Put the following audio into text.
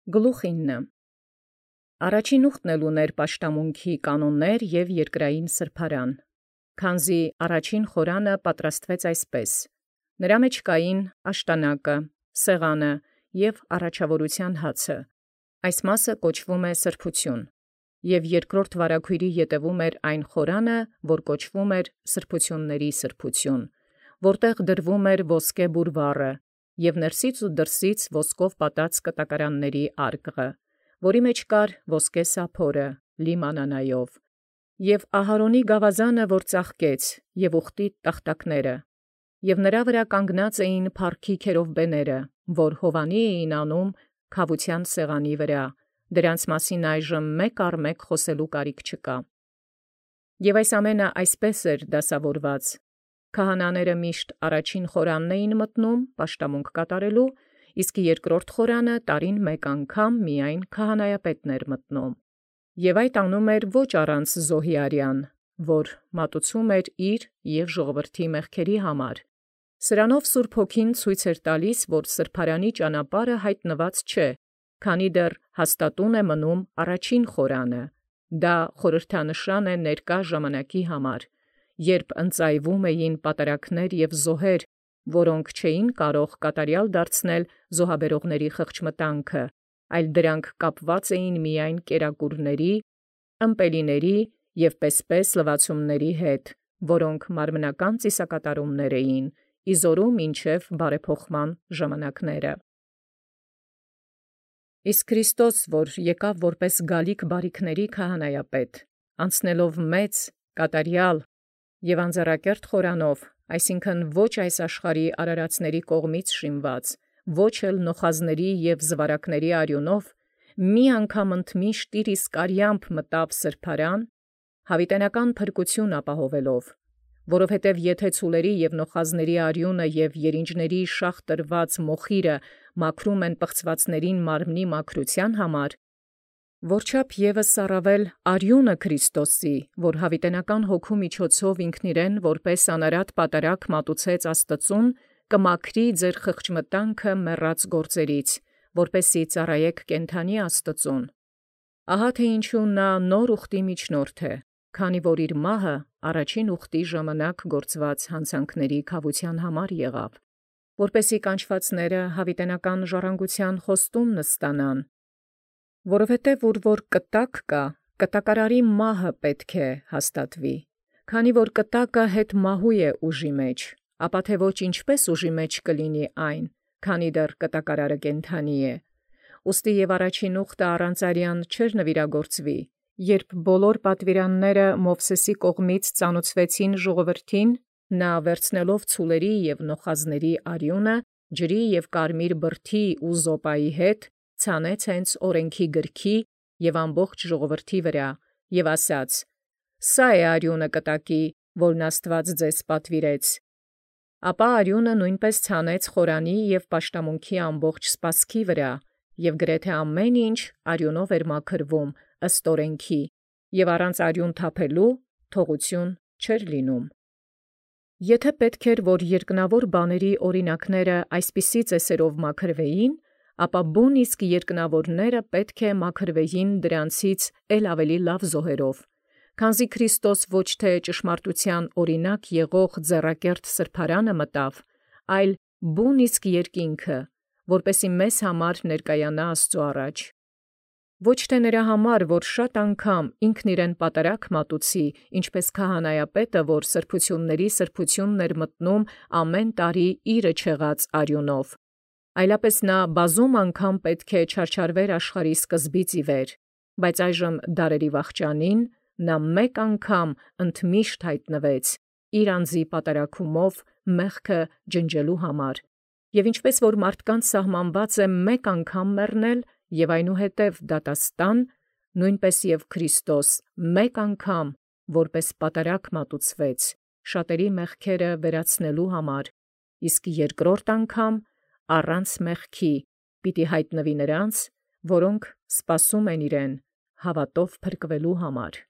Գլուխ 9. Առաջին ուխտն էլ ուներ պաշտամունքի կանոններ և երկրային սրբարան, քանզի առաջին խորանը պատրաստվեց այսպես. նրա մեջ կային աշտանակը, սեղանը և առաջավորության հացը, այս մասը կոչվում է սրբություն, և երկրորդ վարագույրի ետևում էր այն խորանը, որ կոչվում էր սրբությունների սրբություն, որտեղ դրվում էր ոսկե բուրվառը, և ներսից ու դրսից ոսկով պատած կտակարանների արկղը, որի մեջ կար ոսկե սափորը լի մանանայով, և Ահարոնի գաւազանը, որ ծաղկեց, և ուխտի տախտակները, և նրա վրա կանգնած էին փառքի քերովբեները, որ Հովանի էին անում քավության սեղանի վրա, դրանց մասին այժմ մեկ առ մեկ խոսելու կարիք չկա։ Եւ այս ամենը այսպես էր դասավորված. քահանաները միշտ առաջին խորանն էին մտնում պաշտամունք կատարելու, իսկ երկրորդ խորանը տարին մեկ անգամ միայն քահանայապետն էր մտնում, և այդ անում էր ոչ առանց զոհի արյան, որ մատուցում էր իր և ժողովրդի մեղքերի համար։ Սրանով Սուրբ Հոգին ցույց էր տալիս, որ սրբարանի ճանապարհը հայտնված չէ, քանի դեռ հաստատուն է մնում առաջին խորանը, դա խորհրդանշան է ներկա ժամանակի համար, երբ ընծայվում էին պատարագներ և զոհեր, որոնք չէին կարող կատարյալ դարձնել զոհաբերողների խղճմտանքը, այլ դրանք կապված էին միայն կերակուրների, ըմպելիների և պեսպես լվացումների հետ, որոնք մարմնական ծիսակատարումներ էին, իզորու մինչև բարեփոխման ժամանակները։ Իսկ Քրիստոս, որ եկավ որպես գալիք բարիքների քահանայապետ, անցնելով մեծ, կատարյալ և անձեռակերտ խորանով, այսինքն ոչ այս աշխարհի արարածների կողմից շինված, ոչ էլ նոխազների և զվարակների արյունով, մի անգամ ընդմիշտ իր իսկ արյամբ մտավ սրբարան, յաւիտենական փրկություն ապահովելով, որովհետև եթե ցուլերի և նոխազների արյունը և երինջների շաղ տրված մոխիրը մաքրում են պղծվածներին մարմնի մաքրութեան համար, որչափ ևս առավել արյունը Քրիստոսի, որ յաւիտենական հոգու միջոցով ինքն իրեն որպես անարատ պատարագ մատուցեց Աստուծուն, կմաքրի ձեր խղճմտանքը մեռած գործերից, որպեսզի ծառայեք կենդանի Աստուծուն։ Ահա թե ինչու նա նոր ուխտի միջնորդ է, քանի որ իր մահը առաջին ուխտի ժամանակ գործված հանցանքների քավության համար եղավ, որպեսզի կանչվածները յաւիտենական ժառանգության խոստումն ստանան, որովհետև ուր որ կտակ կա, կտակարարի մահը պետք է հաստատվի, քանի որ կտակը հետ մահու է ուժի մեջ, ապա թե ոչ ինչպես ուժի մեջ կլինի այն, քանի դեռ կտակարարը կենդանի է։ Ուստի և առաջին ուխտը առանց արյան չէր նվիրագործվի, երբ բոլոր պատվիրանները Մովսէսի կողմից ծանուցվեցին ժողովրդին, նա վերցնելով ցուլերի և նոխազների արյունը, ջրի և կարմիր բրդի ու զոպայի հետ, ցանեց հենց օրենքի գրքի և ամբողջ ժողովրդի վրա, և ասաց. «Սա է արյունը կտակի, որն Աստուած ձեզ պատվիրեց»։ Ապա արյունը նույնպես ցանեց խորանի և պաշտամունքի ամբողջ սպասքի վրա, և գրեթե ամեն ինչ արյունով էր մաքրվում ըստ օրենքի, և առանց արյուն թափելու թողություն չէր լինում։ Եթե պետք էր, որ երկնաւոր բաների օրինակները այսպիսի ծեսերով մաքրվեին, ապա բուն իսկ երկնաւորները պետք է մաքրվեին դրանցից էլ ավելի լավ զոհերով, քանզի Քրիստոս ոչ թե ճշմարտութեան օրինակ եղող ձեռակերտ սրբարանը մտավ, այլ բուն իսկ երկինքը, որպեսզի մեզ համար ներկայանա Աստուծոյ առաջ։ Ոչ թե նրա համար, որ շատ անգամ ինքն իրեն պատարագ մատուցի, ինչպես քահանայապետը, որ սրբությունների սրբությունն էր մտնում ամեն տարի իրը չեղած արյունով, այլապես նա բազում անգամ պետք է չարչարվեր աշխարհի սկզբից ի վեր, բայց այժմ դարերի վախճանին նա մեկ անգամ ընդմիշտ հայտնվեց իր անձի պատարագումով մեղքը ջնջելու համար, և ինչպես որ մարդկանց սահմանված է մեկ անգամ մեռնել և այնուհետև դատաստան, նույնպես և Քրիստոս մեկ անգամ որպես պատարագ մատուցվեց շատերի մեղքերը վերացնելու համար, իսկ երկրորդ անգամ առանց մեղքի պիտի հայտնվի նրանց, որոնք սպասում են իրեն հաւատով փրկվելու համար։